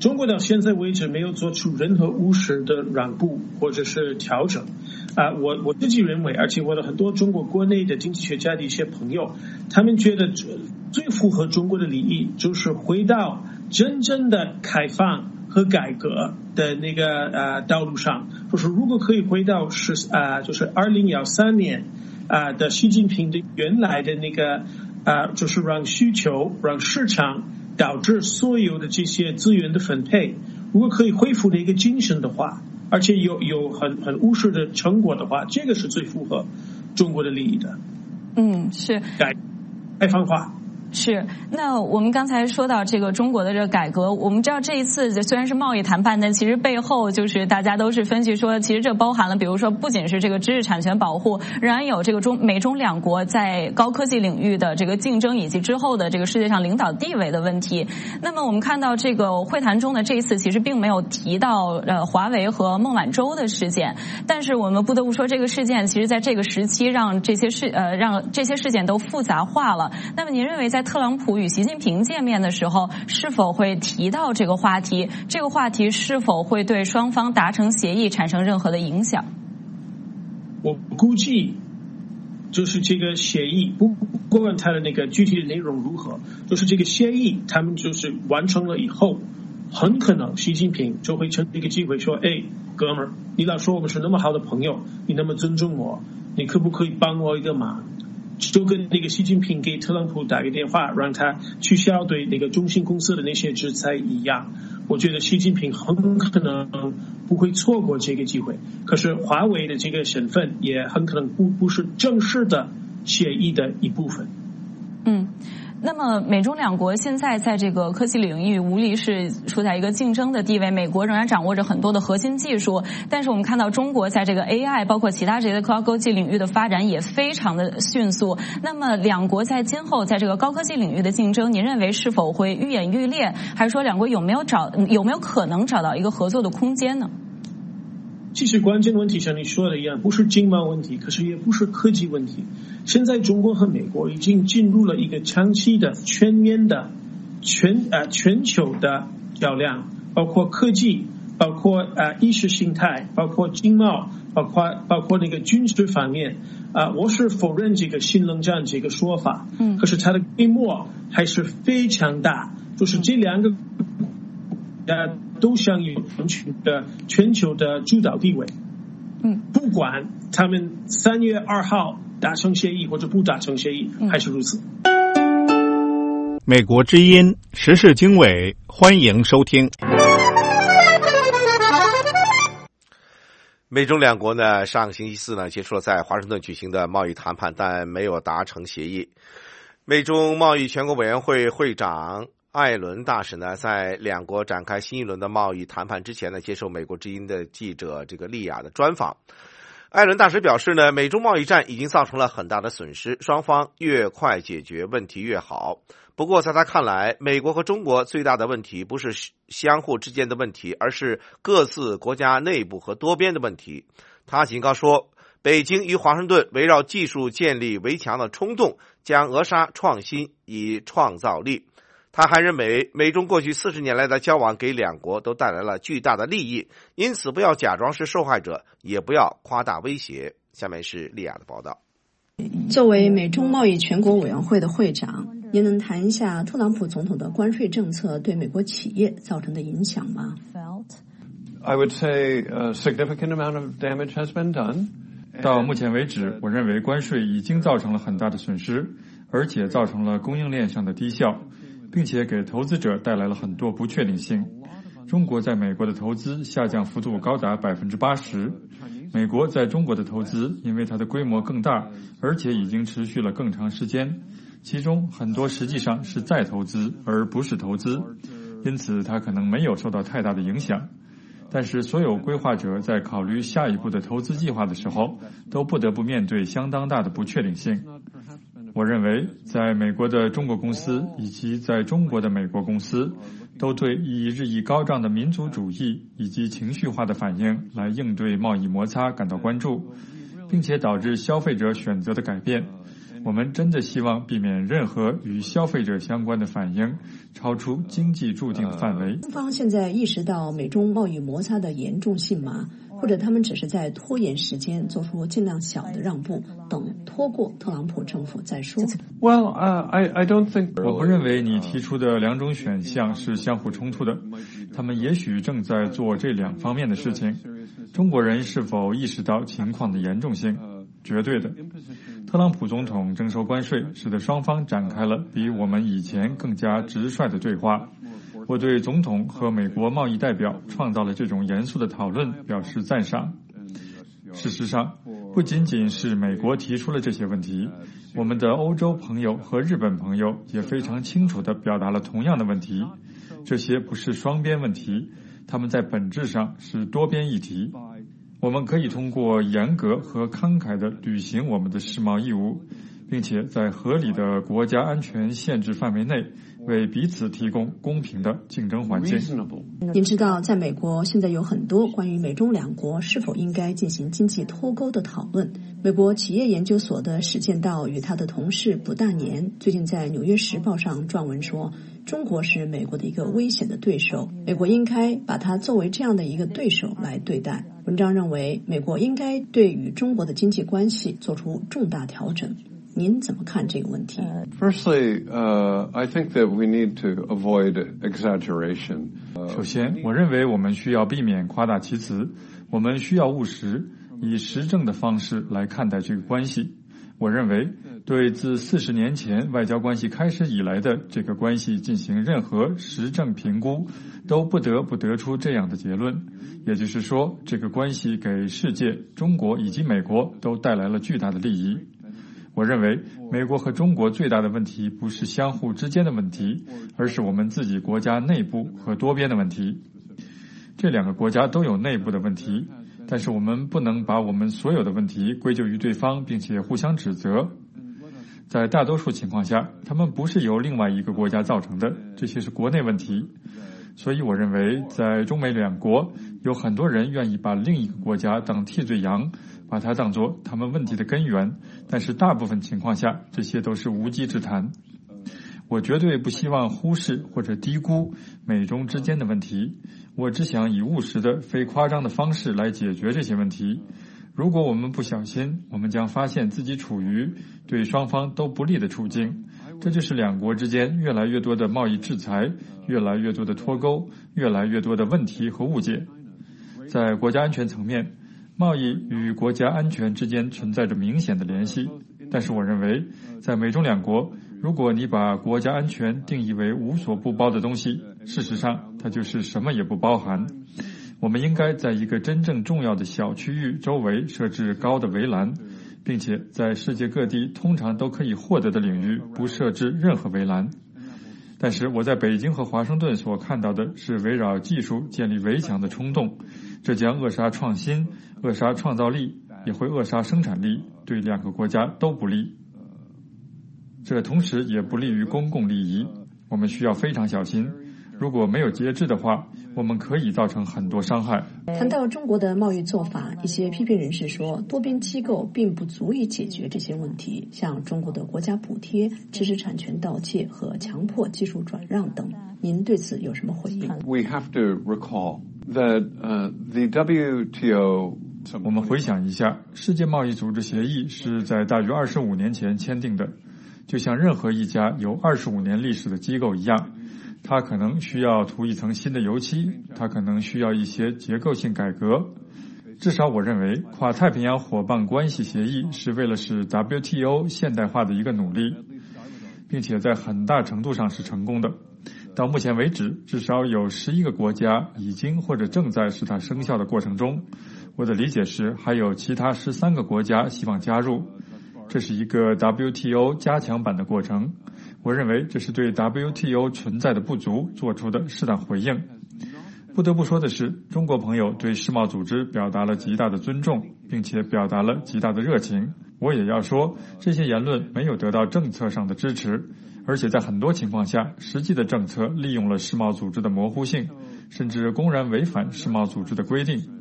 中国到现在为止没有做出任何务实的让步或者是调整。啊、呃，我我自己认为，而且我的很多中国国内的经济学家的一些朋友，他们觉得最符合中国的利益就是回到真正的开放和改革的那个呃道路上。就是如果可以回到是啊、呃，就是二零幺三年啊、呃、的习近平的原来的那个啊、呃，就是让需求让市场导致所有的这些资源的分配，如果可以恢复的一个精神的话，而且有有很很务实的成果的话，这个是最符合中国的利益的。 嗯，是改开放化。 是，那我们刚才说到这个中国的这个改革，我们知道这一次虽然是贸易谈判，但其实背后就是大家都是分析说，其实这包含了，比如说不仅是这个知识产权保护，仍然有这个中美中两国在高科技领域的这个竞争，以及之后的这个世界上领导地位的问题。那么我们看到这个会谈中的这一次，其实并没有提到呃华为和孟晚舟的事件，但是我们不得不说，这个事件其实在这个时期让这些事呃让这些事件都复杂化了。那么您认为在特朗普与习近平见面的时候，是否会提到这个话题？这个话题是否会对双方达成协议产生任何的影响？ 我估计就是这个协议，不不管它的那个具体的内容如何，就是这个协议他们就是完成了以后，很可能习近平就会趁这个机会说：“哎，哥们儿，你老说我们是那么好的朋友，你那么尊重我，你可不可以帮我一个忙？”就跟那个习近平给特朗普打个电话，让他取消对那个中兴公司的那些制裁一样。我觉得习近平很可能不会错过这个机会。可是华为的这个身份也很可能不不是正式的协议的一部分。 嗯。那么美中两国现在在这个科技领域无疑是处在一个竞争的地位，美国仍然掌握着很多的核心技术，但是我们看到中国在这个 A I 包括其他这些高科技领域的发展也非常的迅速。那么两国在今后在这个高科技领域的竞争，您认为是否会愈演愈烈，还是说两国有没有找有没有可能找到一个合作的空间呢？ 其实关键问题像你说的一样，不是经贸问题，可是也不是科技问题。现在中国和美国已经进入了一个长期的、全面的、全呃全球的较量，包括科技，包括呃意识形态，包括经贸，包括包括那个军事方面。啊、呃，我是否认这个新冷战这个说法，嗯，可是它的规模还是非常大，就是这两个呃。都想有全球的全球的主导地位，嗯，不管他们三月二号达成协议或者不达成协议，还是如此。 美国之音时事经纬，欢迎收听。 美中两国呢，上个星期四呢结束了在华盛顿举行的贸易谈判，但没有达成协议。美中贸易全国委员会会长艾伦大使呢，在两国展开新一轮的贸易谈判之前呢，接受美国之音的记者这个利亚的专访。艾伦大使表示呢，美中贸易战已经造成了很大的损失，双方越快解决问题越好。不过在他看来，美国和中国最大的问题不是相互之间的问题，而是各自国家内部和多边的问题。他警告说，北京与华盛顿围绕技术建立围墙的冲动将扼杀创新以创造力。他还认为，美中过去四十年来的交往给两国都带来了巨大的利益，因此不要假装是受害者，也不要夸大威胁。下面是利亚的报道。 作为美中贸易全国委员会的会长，您能谈一下特朗普总统的关税政策对美国企业造成的影响吗？ I would say a significant amount of damage has been done. 到目前为止，我认为关税已经造成了很大的损失，而且造成了供应链上的低效，并且给投资者带来了很多不确定性。中国在美国的投资下降幅度高达 百分之八十， 美国在中国的投资因为它的规模更大，而且已经持续了更长时间，其中很多实际上是再投资而不是投资，因此它可能没有受到太大的影响。但是所有规划者在考虑下一步的投资计划的时候，都不得不面对相当大的不确定性。我认为在美国的中国公司以及在中国的美国公司都对以日益高涨的民族主义以及情绪化的反应来应对贸易摩擦感到关注，并且导致消费者选择的改变。 我们真的希望避免任何与消费者相关的反应超出经济注定的范围。 中方现在意识到美中贸易摩擦的严重性吗？或者他们只是在拖延时间，做出尽量小的让步，等拖过特朗普政府再说。 Well, uh, I, I don't think... 我不认为你提出的两种选项是相互冲突的，他们也许正在做这两方面的事情。中国人是否意识到情况的严重性？绝对的。特朗普总统征收关税，使得双方展开了比我们以前更加直率的对话。我对总统和美国贸易代表创造了这种严肃的讨论表示赞赏。事实上，不仅仅是美国提出了这些问题，我们的欧洲朋友和日本朋友也非常清楚地表达了同样的问题。这些不是双边问题，它们在本质上是多边议题。我们可以通过严格和慷慨地履行我们的世贸义务，并且在合理的国家安全限制范围内为彼此提供公平的竞争环境。 您知道，在美国现在有很多关于美中两国是否应该进行经济脱钩的讨论。美国企业研究所的史建道与他的同事卜大年最近在《纽约时报》上撰文说，中国是美国的一个危险的对手，美国应该把它作为这样的一个对手来对待。文章认为，美国应该对与中国的经济关系做出重大调整。您怎么看这个问题？ Firstly, uh, I think that we need to avoid exaggeration. 首先，我认为我们需要避免夸大其词，我们需要务实，以实证的方式来看待这个关系。我认为，对自四十年前外交关系开始以来的这个关系进行任何实证评估，都不得不得出这样的结论，也就是说，这个关系给世界、中国以及美国都带来了巨大的利益。我认为美国和中国最大的问题不是相互之间的问题，而是我们自己国家内部和多边的问题。这两个国家都有内部的问题，但是我们不能把我们所有的问题归咎于对方，并且互相指责。在大多数情况下，他们不是由另外一个国家造成的，这些是国内问题。所以我认为在中美两国有很多人愿意把另一个国家当替罪羊，把它当作他们问题的根源，但是大部分情况下这些都是无稽之谈。我绝对不希望忽视或者低估美中之间的问题，我只想以务实的非夸张的方式来解决这些问题。如果我们不小心，我们将发现自己处于对双方都不利的处境，这就是两国之间越来越多的贸易制裁，越来越多的脱钩，越来越多的问题和误解。在国家安全层面，贸易与国家安全之间存在着明显的联系，但是我认为在美中两国，如果你把国家安全定义为无所不包的东西，事实上它就是什么也不包含。我们应该在一个真正重要的小区域周围设置高的围栏，并且在世界各地通常都可以获得的领域不设置任何围栏。但是我在北京和华盛顿所看到的是围绕技术建立围墙的冲动，这将扼杀创新，扼杀创造力，也会扼杀生产力，对两个国家都不利。这同时也不利于公共利益，我们需要非常小心。如果没有节制的话，我们可以造成很多伤害。 谈到中国的贸易做法，一些批评人士说，多边机构并不足以解决这些问题，像中国的国家补贴、知识产权盗窃和强迫技术转让等。您对此有什么回应？ We have to recall that uh, the W T O 我们回想一下，世界贸易组织协议是在大约二十五年前签订的，就像任何一家有二十五年历史的机构一样，它可能需要涂一层新的油漆，它可能需要一些结构性改革。至少我认为，跨太平洋伙伴关系协议是为了使 W T O 现代化的一个努力，并且在很大程度上是成功的。到目前为止，至少有十一个国家已经或者正在使它生效的过程中。我的理解是，还有其他十三个国家希望加入。这是一个 W T O 加强版的过程。我认为这是对 W T O 存在的不足做出的适当回应。不得不说的是，中国朋友对世贸组织表达了极大的尊重，并且表达了极大的热情。我也要说，这些言论没有得到政策上的支持，而且在很多情况下，实际的政策利用了世贸组织的模糊性，甚至公然违反世贸组织的规定。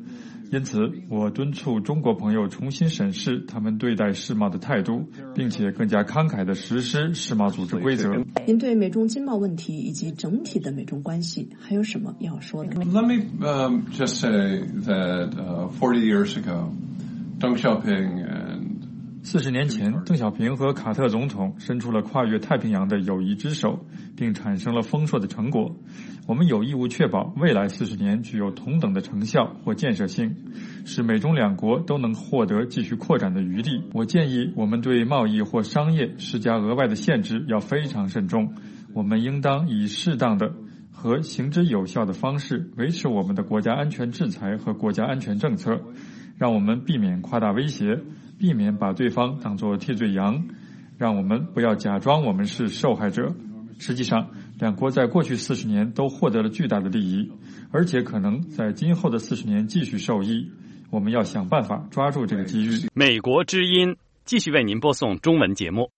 因此，我敦促中国朋友重新审视他们对待世贸的态度，并且更加慷慨地实施世贸组织规则。 您对美中经贸问题以及整体的美中关系还有什么要说的？ Let me um, just say that uh, forty years ago, Deng Xiaoping and 四十年前，邓小平和卡特总统伸出了跨越太平洋的友谊之手，并产生了丰硕的成果。我们有义务确保未来四十年具有同等的成效或建设性，使美中两国都能获得继续扩展的余地。我建议我们对贸易或商业施加额外的限制要非常慎重。我们应当以适当的和行之有效的方式维持我们的国家安全制裁和国家安全政策，让我们避免夸大威胁，避免把对方当作替罪羊，让我们不要假装我们是受害者。实际上，两国在过去四十年都获得了巨大的利益，而且可能在今后的四十年继续受益。我们要想办法抓住这个机遇。 美国之音继续为您播送中文节目。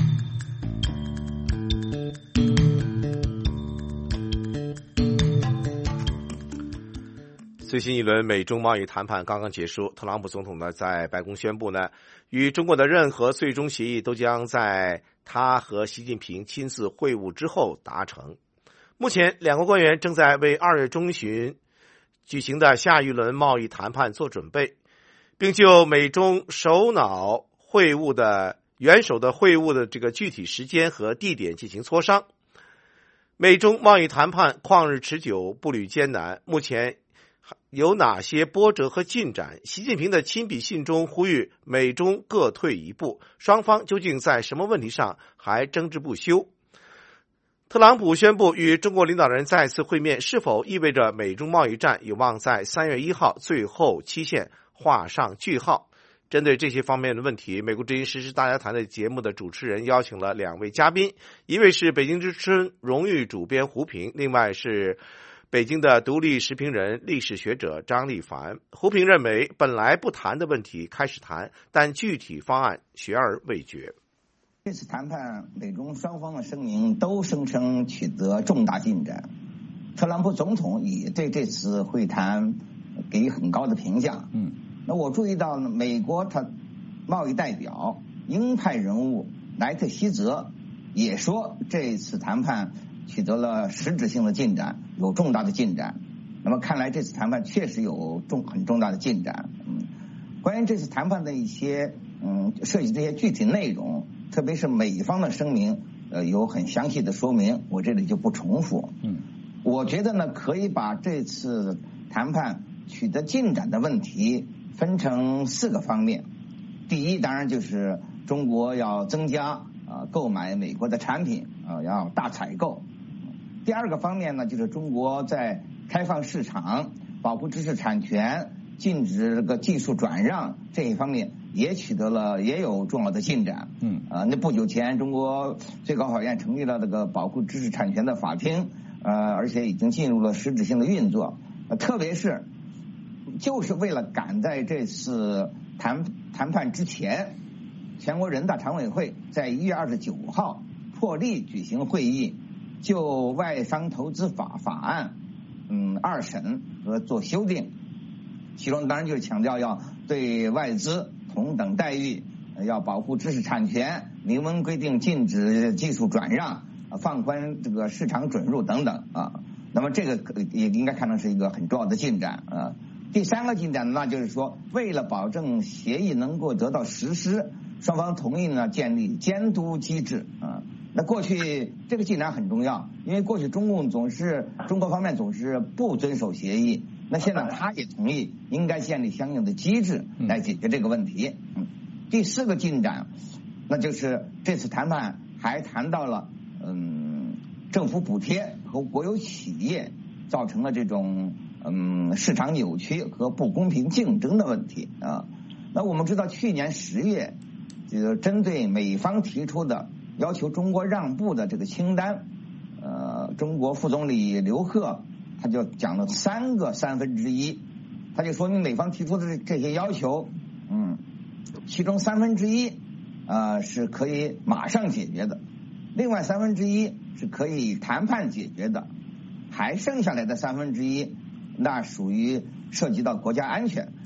最新一轮美中贸易谈判刚刚结束，特朗普总统呢在白宫宣布呢，与中国的任何最终协议都将在他和习近平亲自会晤之后达成。目前，两国官员正在为二月中旬举行的下一轮贸易谈判做准备，并就美中首脑会晤的元首的会晤的这个具体时间和地点进行磋商。美中贸易谈判旷日持久，步履艰难，目前有哪些波折和进展？习近平的亲笔信中呼吁美中各退一步，双方究竟在什么问题上还争执不休？特朗普宣布与中国领导人再次会面，是否意味着美中贸易战有望在三月一号最后期限画上句号？针对这些方面的问题，美国之音时事大家谈的节目的主持人邀请了两位嘉宾，一位是北京之春荣誉主编胡平，另外是北京的独立时评人、历史学者张立凡。胡平认为，本来不谈的问题开始谈，但具体方案悬而未决。 这次谈判，美中双方的声明都声称取得重大进展。特朗普总统也对这次会谈给予很高的评价。嗯，那我注意到呢，美国他贸易代表鹰派人物莱特希泽也说，这次谈判取得了实质性的进展，有重大的进展。那么看来这次谈判确实有重很重大的进展。嗯，关于这次谈判的一些嗯涉及这些具体内容，特别是美方的声明，呃有很详细的说明，我这里就不重复。嗯，我觉得呢，可以把这次谈判取得进展的问题分成四个方面。第一，当然就是中国要增加啊、呃、购买美国的产品啊、呃，要大采购。第二个方面呢，就是中国在开放市场、保护知识产权、禁止这个技术转让这一方面也取得了也有重要的进展。嗯，啊，那不久前中国最高法院成立了这个保护知识产权的法庭，呃，而且已经进入了实质性的运作。呃、特别是就是为了赶在这次谈谈判之前，全国人大常委会在一月二十九号破例举行会议，就外商投资法法案，嗯，二审和做修订，其中当然就是强调要对外资同等待遇，要保护知识产权，明文规定禁止技术转让，放宽这个市场准入等等啊。那么这个也应该看成是一个很重要的进展啊。第三个进展那就是说，为了保证协议能够得到实施，双方同意呢建立监督机制啊。那过去这个进展很重要，因为过去中共总是中国方面总是不遵守协议，那现在他也同意应该建立相应的机制来解决这个问题。嗯，第四个进展，那就是这次谈判还谈到了嗯政府补贴和国有企业造成了这种嗯市场扭曲和不公平竞争的问题啊。那我们知道去年十月，就是针对美方提出的要求中国让步的这个清单，呃，中国副总理刘鹤他就讲了三个三分之一，他就说明美方提出的这些要求，嗯，其中三分之一呃是可以马上解决的，另外三分之一是可以谈判解决的，还剩下来的三分之一那属于涉及到国家安全，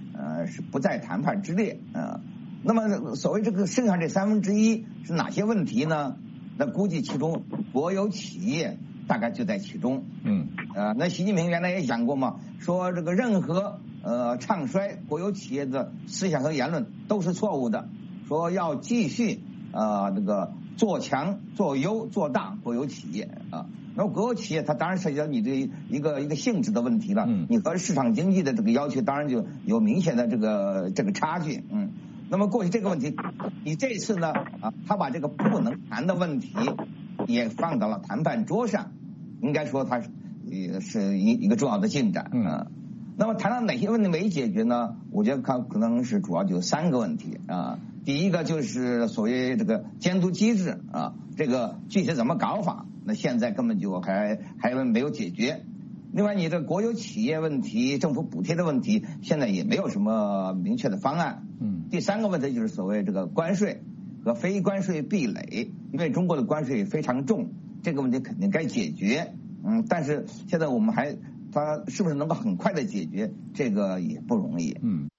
是不在谈判之列啊。那么所谓这个剩下这三分之一是哪些问题呢？那估计其中国有企业大概就在其中。嗯，呃，那习近平原来也讲过嘛，说这个任何呃唱衰国有企业的思想和言论都是错误的，说要继续呃那个做强、做优、做大国有企业啊。那么国有企业它当然涉及到你这一个一个性质的问题了，嗯，你和市场经济的这个要求当然就有明显的这个这个差距，嗯。那么过去这个问题，你这次呢啊，他把这个不能谈的问题也放到了谈判桌上，应该说它也是一一个重要的进展啊。那么谈到哪些问题没解决呢？我觉得看可能是主要就三个问题啊。第一个就是所谓这个监督机制啊，这个具体怎么搞法，那现在根本就还还没有解决。另外，你的国有企业问题、政府补贴的问题，现在也没有什么明确的方案。嗯。第三个问题就是所谓这个关税和非关税壁垒，因为中国的关税非常重，这个问题肯定该解决。嗯，但是现在我们还，它是不是能够很快的解决，这个也不容易。嗯。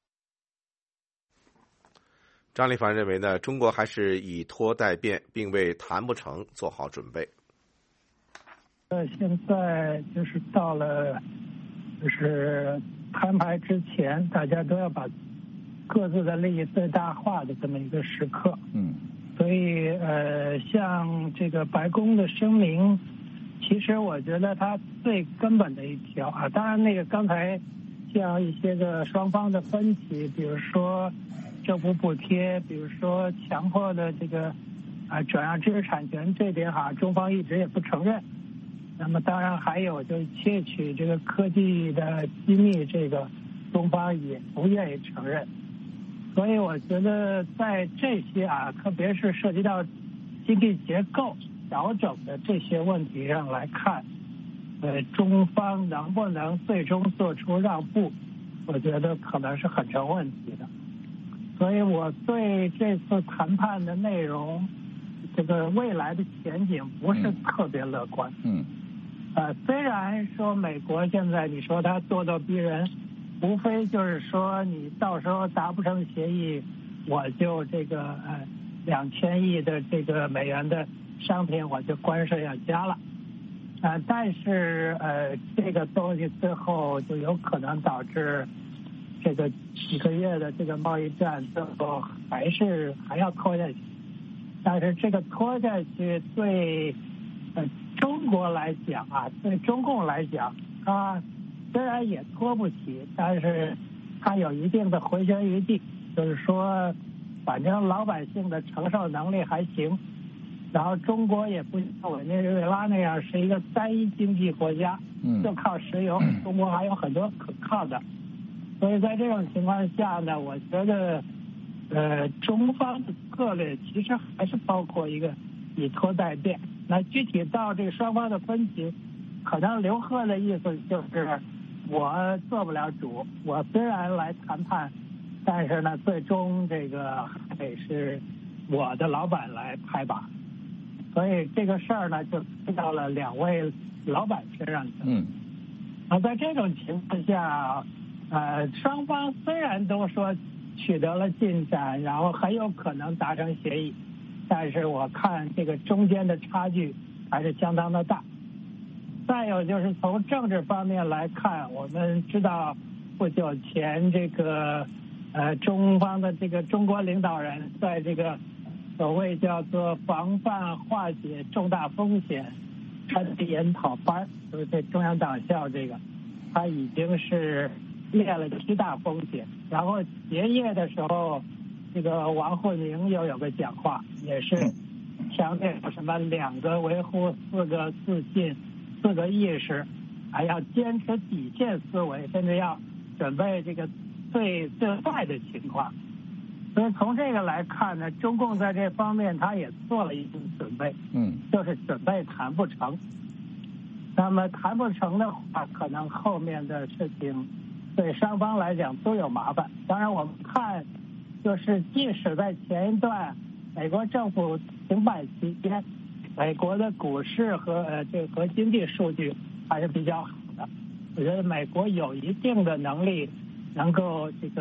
张立凡认为呢，中国还是以拖待变，并为谈不成做好准备。 呃，现在就是到了，就是摊牌之前，大家都要把各自的利益最大化的这么一个时刻。嗯。所以呃，像这个白宫的声明，其实我觉得它最根本的一条啊，当然那个刚才像一些个双方的分歧，比如说政府补贴，比如说强迫的这个啊转让知识产权这点哈，中方一直也不承认。那么当然还有就是窃取这个科技的机密，这个中方也不愿意承认。所以我觉得在这些啊，特别是涉及到经济结构调整的这些问题上来看，呃，中方能不能最终做出让步，我觉得可能是很成问题的。所以我对这次谈判的内容，这个未来的前景不是特别乐观。嗯。呃，虽然说美国现在你说它咄咄逼人，无非就是说你到时候达不成协议，我就这个呃两千亿的这个美元的商品我就关税要加了，啊、呃，但是呃这个东西最后就有可能导致这个几个月的这个贸易战最后还是还要拖下去，但是这个拖下去对呃中国来讲啊，对中共来讲，它虽然也拖不起，但是它有一定的回旋余地，就是说反正老百姓的承受能力还行，然后中国也不像委内瑞拉那样是一个单一经济国家，就靠石油，中国还有很多可靠的，所以在这种情况下呢，我觉得呃中方的策略其实还是包括一个以拖待变。那具体到这个双方的分歧，可能刘鹤的意思就是我做不了主，我虽然来谈判，但是呢最终这个还得是我的老板来拍板，所以这个事儿呢就推到了两位老板身上去。嗯，那在这种情况下，呃双方虽然都说取得了进展，然后很有可能达成协议，但是我看这个中间的差距还是相当的大。再有就是从政治方面来看，我们知道不久前这个呃中方的这个中国领导人在这个所谓叫做防范化解重大风险他的研讨班，就是在中央党校这个，他已经是列了七大风险，然后结业的时候这个王沪宁又有个讲话，也是强调什么两个维护，四个自信，四个意识，还要坚持底线思维，甚至要准备这个最最坏的情况。所以从这个来看呢，中共在这方面他也做了一定准备，嗯，就是准备谈不成。那么谈不成的话，可能后面的事情对双方来讲都有麻烦。当然我们看，就是即使在前一段美国政府停摆期间，美国的股市和呃这个和经济数据还是比较好的。我觉得美国有一定的能力能够这个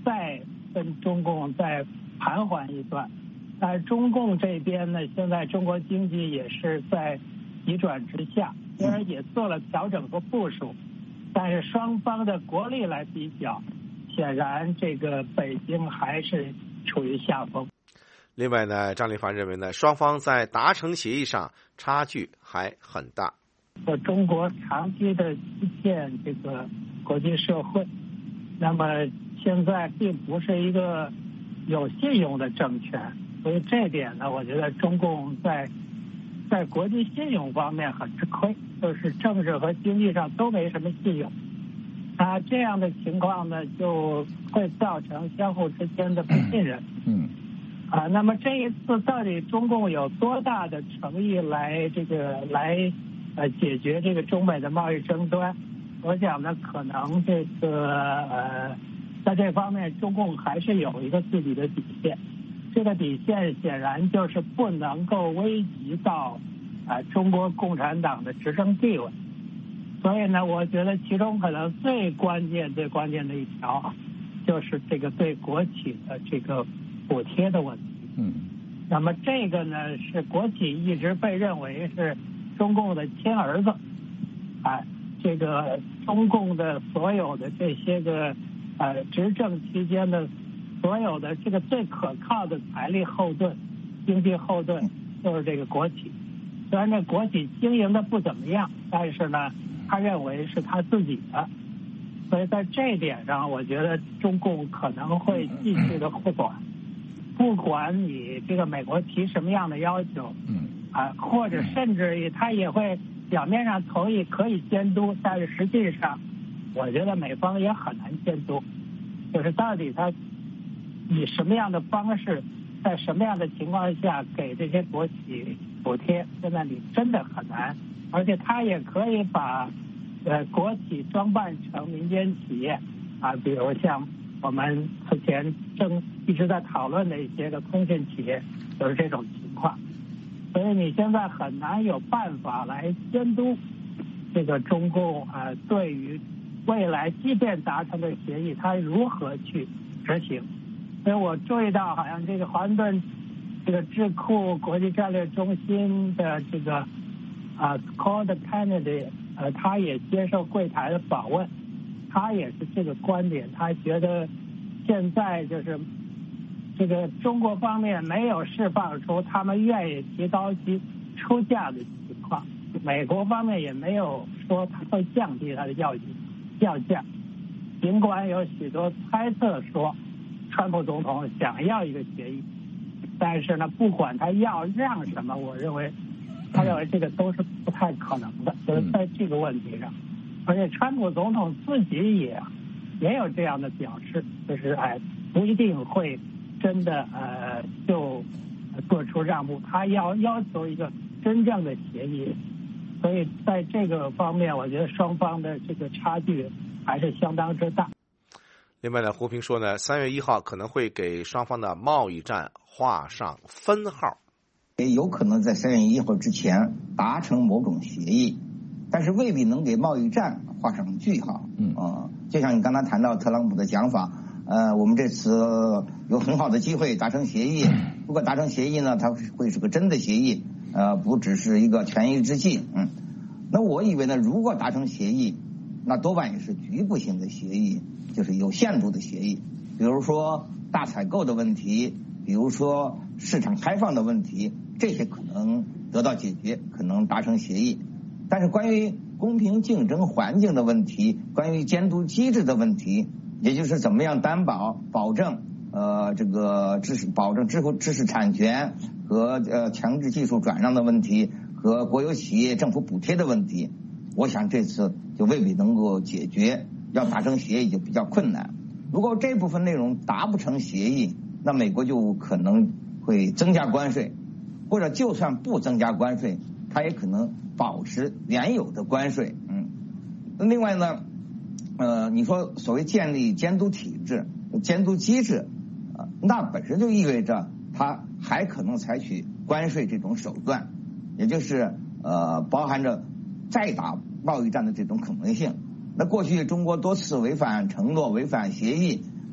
再跟中共再盘桓一段。但是中共这边呢，现在中国经济也是在急转直下，虽然也做了调整和部署，但是双方的国力来比较，显然这个北京还是处于下风。 另外呢，张立凡认为呢，双方在达成协议上差距还很大。 中国长期的欺骗这个国际社会，那么现在并不是一个有信用的政权，所以这点呢，我觉得中共在在国际信用方面很吃亏，就是政治和经济上都没什么信用。啊，这样的情况呢，就会造成相互之间的不信任。 嗯。 啊，那么这一次到底中共有多大的诚意来这个来呃解决这个中美的贸易争端？我想呢，可能这个呃在这方面中共还是有一个自己的底线。这个底线显然就是不能够危及到啊、呃、中国共产党的执政地位。所以呢，我觉得其中可能最关键、最关键的一条，就是这个对国企的这个补贴的问题。 嗯。 那么这个呢，是国企一直被认为是中共的亲儿子，啊，这个中共的所有的这些个呃执政期间的所有的这个最可靠的财力后盾、经济后盾，就是这个国企。虽然这国企经营的不怎么样，但是呢，他认为是他自己的，所以在这一点上，我觉得中共可能会继续的护短，不管你这个美国提什么样的要求， 嗯， 啊，或者甚至于他也会表面上同意可以监督，但是实际上，我觉得美方也很难监督，就是到底他以什么样的方式，在什么样的情况下给这些国企补贴，现在你真的很难。而且他也可以把呃国企装扮成民间企业啊，比如像我们此前正一直在讨论的一些个通信企业，就是这种情况。所以你现在很难有办法来监督这个中共啊、呃，对于未来即便达成的协议，它如何去执行。所以我注意到，好像这个华盛顿这个智库国际战略中心的这个。啊 ，Scott Kennedy， 呃，他也接受柜台的访问，他也是这个观点，他觉得现在就是这个中国方面没有释放出他们愿意提高其出价的情况，美国方面也没有说他会降低他的要要价，尽管有许多猜测说川普总统想要一个协议，但是呢，不管他要让什么，我认为。他认为这个都是不太可能的，就是在这个问题上，而且川普总统自己也也有这样的表示，就是哎，不一定会真的呃就做出让步，他要要求一个真正的协议，所以在这个方面，我觉得双方的这个差距还是相当之大。 另外呢，胡平说呢，三月一号可能会给双方的贸易战画上分号。 也有可能在三月一号之前达成某种协议，但是未必能给贸易战画上句号。 嗯啊、呃，就像你刚才谈到特朗普的讲法，呃，我们这次有很好的机会达成协议。如果达成协议呢，它会是个真的协议，呃，不只是一个权宜之计。嗯，那我以为呢，如果达成协议，那多半也是局部性的协议，就是有限度的协议，比如说大采购的问题，比如说市场开放的问题。这些可能得到解决，可能达成协议，但是关于公平竞争环境的问题，关于监督机制的问题，也就是怎么样担保保证呃这个知识保证知识知识产权和呃强制技术转让的问题，和国有企业政府补贴的问题，我想这次就未必能够解决，要达成协议就比较困难。如果这部分内容达不成协议，那美国就可能会增加关税。或者就算不增加关税，它也可能保持原有的关税。嗯，另外呢，呃，你说所谓建立监督体制、监督机制，啊、呃，那本身就意味着它还可能采取关税这种手段，也就是呃，包含着再打贸易战的这种可能性。那过去中国多次违反承诺、违反协议，那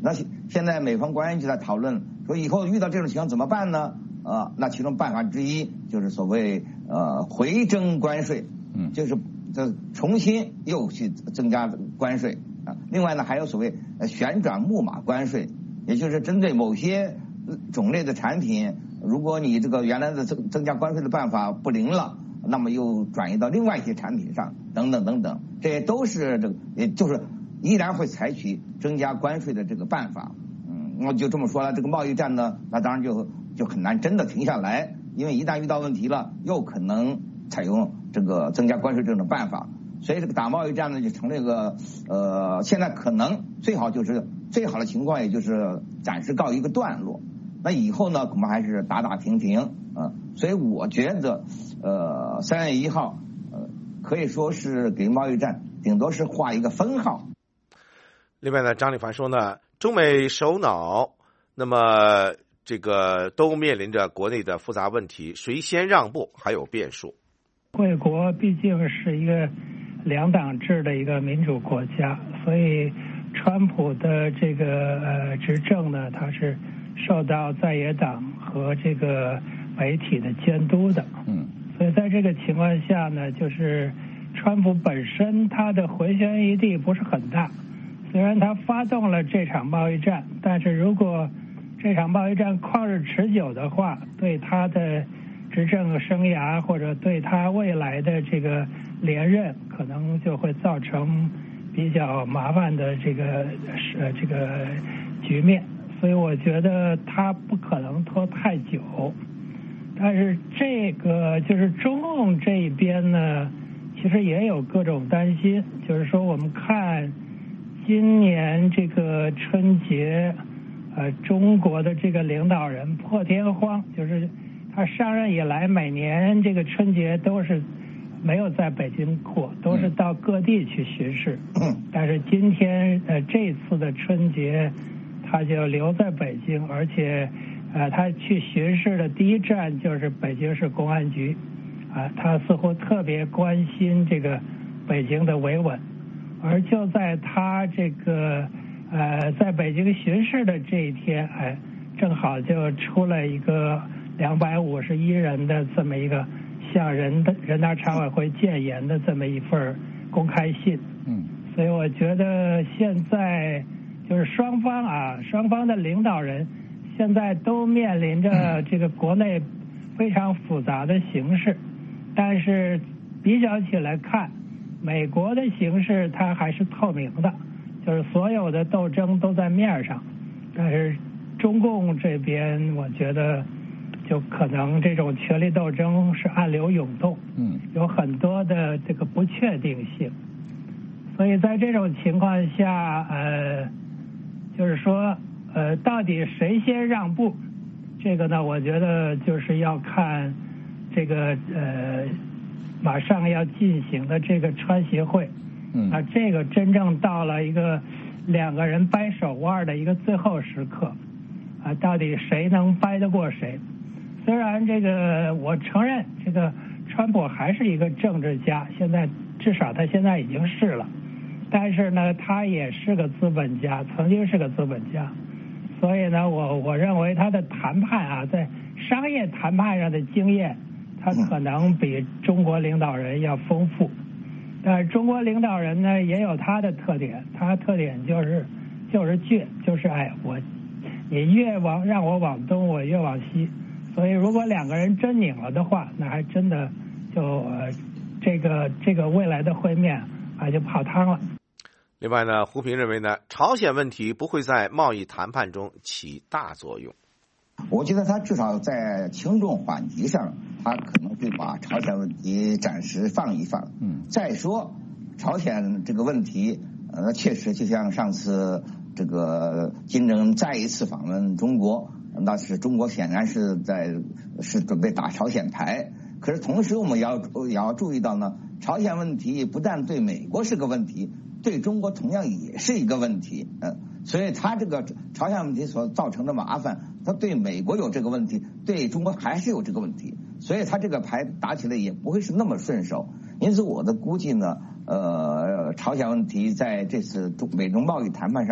现在美方官员就在讨论说，以后遇到这种情况怎么办呢？呃，那其中办法之一就是所谓呃回征关税，嗯，就是这重新又去增加关税啊。另外呢，还有所谓旋转木马关税，也就是针对某些种类的产品，如果你这个原来的增增加关税的办法不灵了，那么又转移到另外一些产品上，等等等等，这些都是这个，也就是依然会采取增加关税的这个办法。嗯，我就这么说了，这个贸易战呢，那当然就就很难真的停下来，因为一旦遇到问题了，又可能采用这个增加关税这种办法，所以这个打贸易战呢，就成了一个呃，现在可能最好就是最好的情况，也就是暂时告一个段落。那以后呢，恐怕还是打打停停啊、呃。所以我觉得，呃，三月一号，呃，可以说是给贸易战顶多是画一个分号。 另外呢，张立凡说呢，中美首脑那么这个都面临着国内的复杂问题，谁先让步还有变数。 贵国毕竟是一个两党制的一个民主国家，所以川普的这个呃执政呢，它是受到在野党和这个媒体的监督的。嗯，所以在这个情况下呢，就是川普本身他的回旋余地不是很大。虽然他发动了这场贸易战，但是如果这场贸易战旷日持久的话，对他的执政生涯或者对他未来的这个连任，可能就会造成比较麻烦的这个呃这个局面。所以我觉得他不可能拖太久。但是这个就是中共这一边呢，其实也有各种担心，就是说我们看今年这个春节，呃，中国的这个领导人破天荒，就是他上任以来，每年这个春节都是没有在北京过，都是到各地去巡视。但是今天呃这次的春节，他就留在北京，而且呃他去巡视的第一站就是北京市公安局，啊、呃，他似乎特别关心这个北京的维稳。而就在他这个呃在北京巡视的这一天，哎，正好就出了一个两百五十一人的这么一个向人的人大常委会建言的这么一份公开信。嗯，所以我觉得现在就是双方啊，双方的领导人现在都面临着这个国内非常复杂的形势，但是比较起来看，美国的形势它还是透明的，就是所有的斗争都在面上，但是中共这边我觉得就可能这种权力斗争是暗流涌动，嗯，有很多的这个不确定性，所以在这种情况下，呃，就是说，呃，到底谁先让步，这个呢，我觉得就是要看这个呃。马上要进行的这个川协会，嗯，啊，这个真正到了一个两个人掰手腕的一个最后时刻，啊，到底谁能掰得过谁？虽然这个我承认，这个川普还是一个政治家，现在至少他现在已经是了，但是呢，他也是个资本家，曾经是个资本家，所以呢，我我认为他的谈判啊，在商业谈判上的经验，他可能比中国领导人要丰富，但是中国领导人呢也有他的特点，他的特点就是就是倔，就是哎我你越往让我往东，我越往西，所以如果两个人真拧了的话，那还真的就、呃、这个这个未来的会面啊就泡汤了。 另外呢，胡平认为呢，朝鲜问题不会在贸易谈判中起大作用。 我觉得他至少在轻重缓急上，他可能会把朝鲜问题暂时放一放。嗯，再说朝鲜这个问题，呃，确实就像上次这个金正恩再一次访问中国，那是中国显然是在是准备打朝鲜牌。可是同时我们也要也要注意到呢，朝鲜问题不但对美国是个问题，对中国同样也是一个问题。嗯。所以他这个朝鲜问题所造成的麻烦，他对美国有这个问题，对中国还是有这个问题，所以他这个牌打起来也不会是那么顺手。因此我的估计呢，呃，朝鲜问题在这次美中贸易谈判上，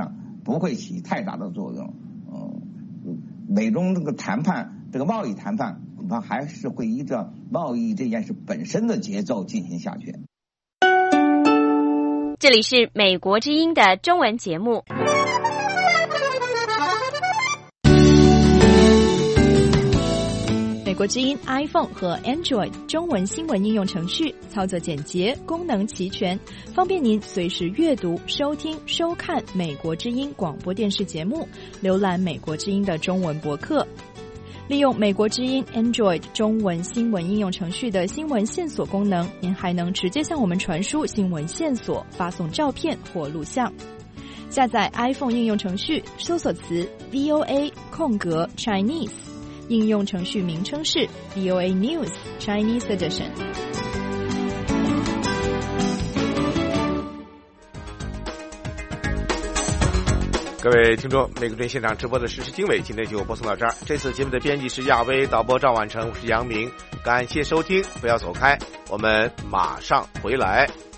不会起太大的作用。嗯，美中这个谈判，这个贸易谈判，恐怕还是会依着贸易这件事本身的节奏进行下去。 这里是美国之音的中文节目。 美国之音 iPhone 和 Android 中文新闻应用程序操作简洁，功能齐全，方便您随时阅读、收听、收看美国之音广播电视节目，浏览美国之音的中文博客。利用美国之音 Android 中文新闻应用程序的新闻线索功能，您还能直接向我们传输新闻线索，发送照片或录像。下载 iPhone 应用程序，搜索词 V O A 空格 Chinese， 应用程序名称是 V O A News Chinese Edition。 各位听众，美国之音现场直播的时事经纬今天就播送到这儿。这次节目的编辑是亚威，导播赵婉成，我是杨明，感谢收听，不要走开，我们马上回来。